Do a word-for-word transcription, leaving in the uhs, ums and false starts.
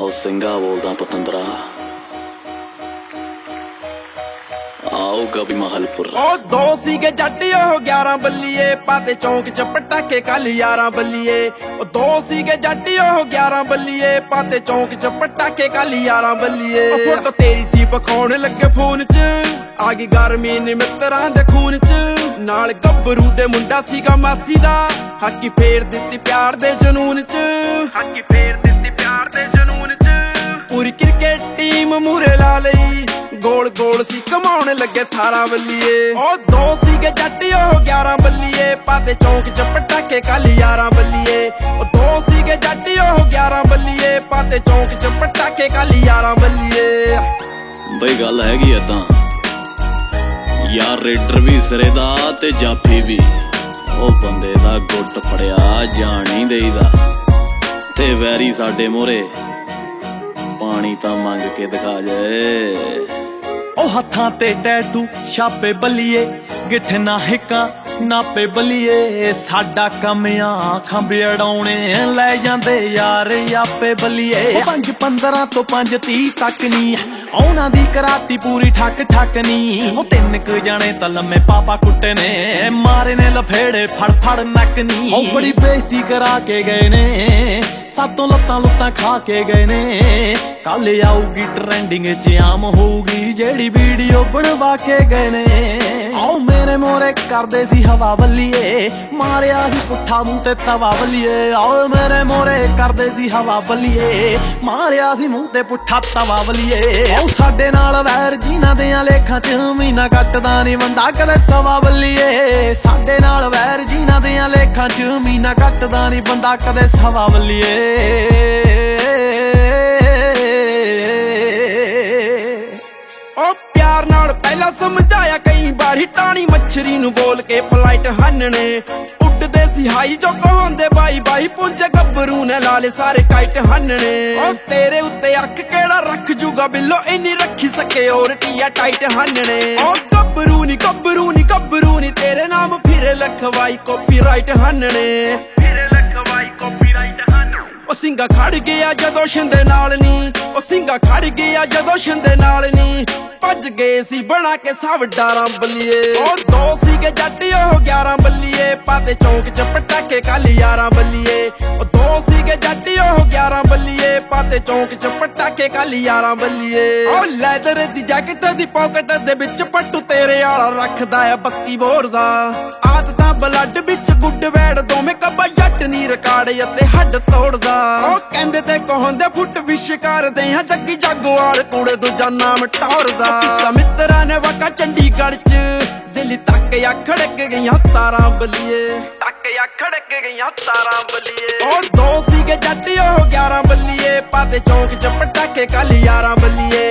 ਉਹ ਸਿੰਘਾ ਬੋਲਦਾ ਪਤੰਦਰਾ ਆਊਗਾ ਵੀ ਮਹਲਪੁਰ। ਉਹ ਦੋ ਸੀਗੇ ਜੱਟ ਉਹ ਗਿਆਰਾਂ ਬੱਲੀਏ ਪਾਤੇ ਚੌਂਕ ਚ ਪਟਾਕੇ ਕੱਲ ਯਾਰਾਂ ਬੱਲੀਏ। ਉਹ ਦੋ ਸੀਗੇ ਜੱਟ ਉਹ ਗਿਆਰਾਂ ਬੱਲੀਏ ਪਾਤੇ ਚੌਂਕ ਚ ਪਟਾਕੇ ਕੱਲ ਯਾਰਾਂ ਬੱਲੀਏ। ਉਹ ਫੋਟੋ ਤੇਰੀ ਸੀ ਪਖਾਉਣ ਲੱਗੇ ਫੋਨ ਚ ਆ ਗਈ ਗਰਮੀ ਨੀ ਮਿੱਤਰਾਂ ਦੇ ਖੂਨ ਚ। ਨਾਲ ਗੱਭਰੂ ਦੇ ਮੁੰਡਾ ਸੀਗਾ ਮਾਸੀ ਦਾ ਹਾਕੀ ਫੇਰ ਦਿੱਤੀ ਪਿਆਰ ਦੇ ਜਨੂਨ ਚ। ਹਾਕੀ ਫੇਰ ਦਿੱਤੀ ਪਿਆਰ ਦੇ ਜਨੂਨ ਚ। ਪੂਰੀ ਕ੍ਰਿਕਟ ਟੀਮ ਮੂਰੇ ਲਾ ਲਈ ਗੋਲ ਗੋਲ ਸੀ ਕਮਾਉਣ ਲੱਗੇ ਥਾਰਾਂ ਬੱਲੀਏ। ਉਹ ਦੋ ਸੀਗੇ ਜੱਟ ਉਹ ਗਿਆਰਾਂ ਬੱਲੀਏ ਪਾਤੇ ਚੌਂਕ ਚ ਪਟਾਕੇ ਕੱਲ ਯਾਰਾਂ ਬੱਲੀਏ। ਉਹ ਦੋ ਸੀਗੇ ਜੱਟ ਉਹ ਗਿਆਰਾਂ ਬੱਲੀਏ ਪਾਤੇ ਚੌਂਕ ਚ ਪਟਾਕੇ ਕੱਲ ਯਾਰਾਂ ਬੱਲੀਏ। ਬਈ ਗੱਲ ਹੈਗੀ ਏਦਾਂ ਯਾਰ ਰੇਡਰ ਵੀ ਸਿਰੇ ਦਾ ਤੇ ਜਾਫੀ ਵੀ ਉਹ ਬੰਦੇ ਦਾ ਗੁੱਟ ਫੜਿਆ ਜਾਣ ਨਹੀਂ ਦੇਈਦਾ ਤੇ ਵੈਰੀ ਸਾਡੇ ਮੋਰੇ ਪਾਣੀ ਤਾਂ ਮੰਗ ਕੇ ਦਿਖਾ ਜਾਏ। ਉਹ ਹੱਥਾਂ ਤੇ ਟੈਟੂ ਛਾਪੇ ਬੱਲੀਏ ਗਿੱਠ ਨਾ ਹਿੱਕਾਂ ਨਾਪੇ ਬੱਲੀਏ। ਸਾਡਾ ਕੰਮ ਆ ਖੰਭੇ ਅੜਾਉਣੇ ਲੈ ਜਾਂਦੇ ਯਾਰ ਆਪੇ ਬੱਲੀਏ। ਪੰਜ ਪੰਦਰਾਂ ਤੋਂ ਪੰਜ ਤੀਹ ਤੱਕ ਨੀ ਉਹਨਾਂ ਦੀ ਕਰਾਤੀ ਪੂਰੀ ਠੱਕ ਠੱਕ ਨੀ। ਉਹ ਤਿੰਨ ਕੁ ਜਾਣੇ ਤਾਂ ਲੰਮੇ ਪਾਪਾ ਕੁੱਟੇ ਨੇ ਮਾਰੇ ਨੇ ਲਫੇੜੇ ਫੜ ਫੜ ਨੱਕ ਨੀ। ਉਹ ਬੜੀ ਬੇਇੱਜ਼ਤੀ ਕਰਾ ਕੇ ਗਏ ਨੇ ਸਾਤੋਂ ਲੱਤਾਂ ਲੁੱਤਾਂ ਖਾ ਕੇ ਗਏ ਨੇ। ਕੱਲ ਆਊਗੀ ਟ੍ਰੈਂਡਿੰਗ ਚ ਆਮ ਹੋਊਗੀ ਜਿਹੜੀ ਵੀਡੀਓ ਬਣਵਾ ਕੇ ਗਏ ਨੇ। ਆਓ ਮੇਰੇ ਮੋਰੇ ਕਰਦੇ ਸੀ ਹਵਾ ਬੱਲੀਏ ਮਾਰਿਆ ਸੀ ਪੁੱਠਾ ਮੂੰਹ ਤੇ ਤਵਾ ਬੱਲੀਏ। ਆਓ ਮੇਰੇ ਮੋਰੇ ਕਰਦੇ ਸੀ ਹਵਾ ਬੱਲੀਏ ਮਾਰਿਆ ਸੀ ਮੂੰਹ ਤੇ ਪੁੱਠਾ ਤਵਾ ਬੱਲੀਏ। ਆਓ ਸਾਡੇ ਨਾਲ ਵੈਰ ਜਿਨ੍ਹਾਂ ਦੇ ਲੇਖਾਂ ਚ ਮਹੀਨਾ ਕੱਟਦਾ ਨੀ ਬੰਦਾ ਕਦੇ ਸਵਾ ਬੱਲੀਏ। ਸਾਡੇ ਨਾਲ ਵੈਰ ਜਿਨ੍ਹਾਂ ਦੇ ਲੇਖਾਂ ਚ ਮਹੀਨਾ ਕੱਟਦਾ ਨੀ ਬੰਦਾ ਕਦੇ ਸਵਾ ਬੱਲੀਏ। ਉਹ ਪਿਆਰ ਨਾਲ ਪਹਿਲਾਂ ਸਮਝਾਇਆ ਕਈ ਵਾਰੀ ਟਾਣੀ ਮੱਛਰੀ ਨੂੰ ਬੋਲ ਕੇ ਫਲਾਈਟ ਹੰਨਣੇ ਉੱਡਦੇ ਸੀ ਹਾਈ ਜੋ ਕਹਾਉਂਦੇ ਬਾਈ ਬਾਈ ਪੁੰਜੇ ਗੱਭਰੂ ਨੇ ਲਾਲੇ ਸਾਰੇ ਕਾਈਟ ਹੰਨਣੇ। ਉਹ ਤੇਰੇ ਉੱਤੇ ਅੱਖ ਕਿਹੜਾ ਰੱਖ ਜੂਗਾ ਬਿੱਲੋ ਇੰਨੀ ਰੱਖੀ ਸਕੇ ਔਰ ਟੀਆ ਟਾਈਟ ਹੰਨਣੇ। ਉਹ ਗੱਭਰੂ ਨੀ ਗੱਭਰੂ ਨੀ ਗੱਭਰੂ ਨੀ ਤੇਰੇ ਨਾਮ ਫਿਰੇ ਲਖਵਾਈ ਕਾਪੀਰਾਈਟ ਹੰਨਣੇ। ਫਿਰੇ ਲਖਵਾਈ ਕਾਪੀਰਾਈਟ ਉਹ ਸਿੰਘਾ ਖੜ ਗਿਆ ਜਦੋਂ ਸ਼ਿੰਦੇ ਨਾਲ ਨੀ। ਉਹ ਸਿੰਘਾ ਖੜ ਗਿਆ ਜਦੋਂ ਸ਼ਿੰਦੇ ਨਾਲ ਨੀ ਭੱਜ ਗਏ ਸੀ ਬਣਾ ਕੇ ਸਭ ਡਾਰਾਂ ਬੱਲੀਏ। ਉਹ ਦੋ ਸੀਗੇ ਜੱਟ ਉਹ ਗਿਆਰਾਂ ਬੱਲੀਏ ਪਾਤੇ ਚੌਂਕ ਚ ਪਟਾਕੇ ਕੱਲ ਯਾਰਾਂ ਬੱਲੀਏ। ਉਹ ਦੋ ਸੀਗੇ ਜੱਟ ਉਹ ਗਿਆਰਾਂ ਬੱਲੀਏ ਪਾਤੇ ਚੌਂਕ ਚ ਪਟਾਕੇ ਕੱਲ ਯਾਰਾਂ ਬੱਲੀਏ। ਉਹ ਲੈਦਰ ਦੀ ਜੈਕਟ ਦੀ ਪਾਕਟ ਦੇ ਵਿੱਚ ਪੱਟੂ ਤੇਰੇ ਵਾਲਾ ਰੱਖਦਾ ਆ ਬੱਤੀ ਬੋਰ ਦਾ। ਆਦਤਾਂ ਬਲੱਡ ਵਿੱਚ ਗੁੱਡ ਵੈੜ ਦੋਵੇਂ ਕੱਬਾ ਜੱਟ ਨੀ ਰਿਕਾਰਡ ਅਤੇ ਹੱਡ ਤੋੜਦਾ। ਉਹ ਕਹਿੰਦੇ ਤੇ ਕਹਾਉਂਦੇ ਫੁੱਟ ਵਿਸ਼ ਕਰਦੇ ਆ ਜੱਗੀ ਜਾਗੋਵਾਲ ਕੂੜੇ ਦੂਜਾ ਨਾਮ ਟੌਰਦਾ। ਕੀਤਾ ਮਿੱਤਰਾਂ ਨੇ ਵਾਕਾ ਚੰਡੀਗੜ੍ਹ ਚ ਦਿੱਲੀ ਤੱਕ ਆ ਖੜਕ ਗਈਆਂ ਤਾਰਾਂ ਬੱਲੀਏ। ਤੱਕ ਆ ਖੜਕ ਗਈਆਂ ਤਾਰਾਂ ਬੱਲੀਏ। ਉਹ ਦੋ ਸੀਗੇ ਜੱਟ ਉਹ ਗਿਆਰਾਂ ਬੱਲੀਏ ਪਾਤੇ ਚੌਂਕ ਚ ਪਟਾਕੇ ਕੱਲ ਯਾਰਾਂ ਬੱਲੀਏ।